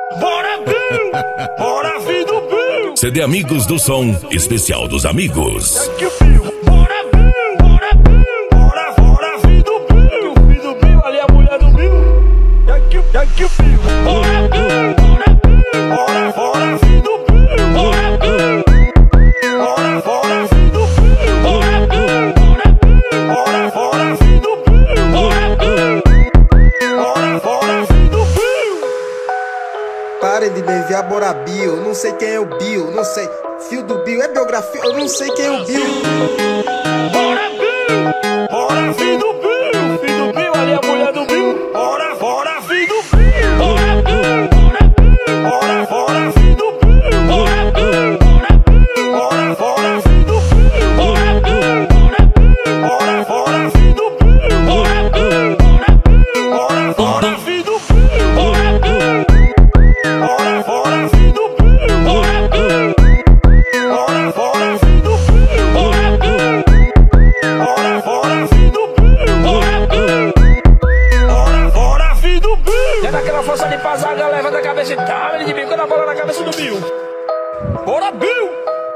Bora, Bill! Bora, filho do Bill! CD Amigos do Som, especial dos amigos. Bora, Bill! Bora, Bill! Bora, filho do Bill! Filho do Bill, ali é a mulher do Bill. Jack o Bill! Bora, Bill! Bora, filho do Bill! Bora, Bill! Bora, filho do Bill! Bora, Bill! Bora, filho do Bill! Bora, Bill! Bora, filho do Bill! Parem de me enviar Bora Bill, não sei quem é o Bill, não sei. Fio do Bill é biografia, eu não sei quem é o Bill. Bora, Bill! Bora, filho do Bill! Filho do Bill, ali é a mulher do Bill. Bora, filho do Bill! Bora, Bill! Bora, filho do Bill! Bora, Bill! Bora, filho do Bill! Bora, Bill! Bora, filho do Bill! Bora, Bill! Bora, filho do Bill! Bora, Bill! Bora, filho do Bill! Bora, Bill! Bora, filho do Bill! Bora, Bill! Bora, filho do Bill! Bora, Bill! Bora, filho do Bill! É daquela força de pazaga, levanta a cabeça e tá, ele de bico na bola na cabeça do Bill. Bora, Bill!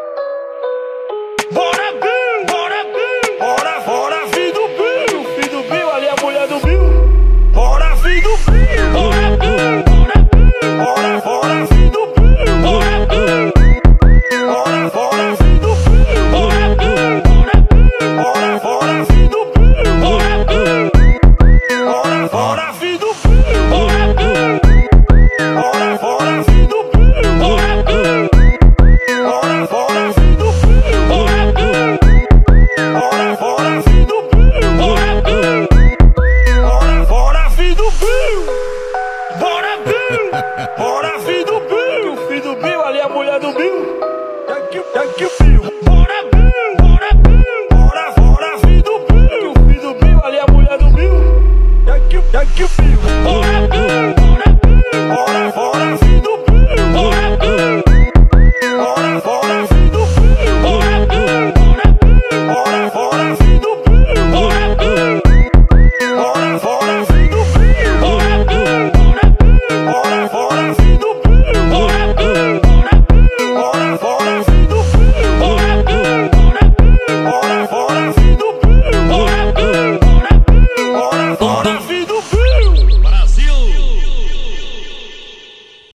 Bora, Bill! Bora, filho do Bill! Filho do Bill, ali é a mulher do Bill. Bora, filho do Bill! Bora, Bill! Bora, filho do Bill! Bora, Bill! Bora, filho do Bill! Bora, Bill! Bora, filho do Bill! Bora, Bill! Bora, filho do Bill! Bora, Bill! Bora, filho do Bill! Bora, Bill! Bora, filho do Bill! Bora, Bill! Bora, filho do Bill! Bora, Bill! Bora, filho do Bill! Bora, Bill! Bora, filho do Bill! Filho do Bill, ali é a mulher do Bill. Jack o Bill! Bora, Bill! Bora, filho do Bill! Filho do Bill, ali é a mulher do Bill. Jack o Bill!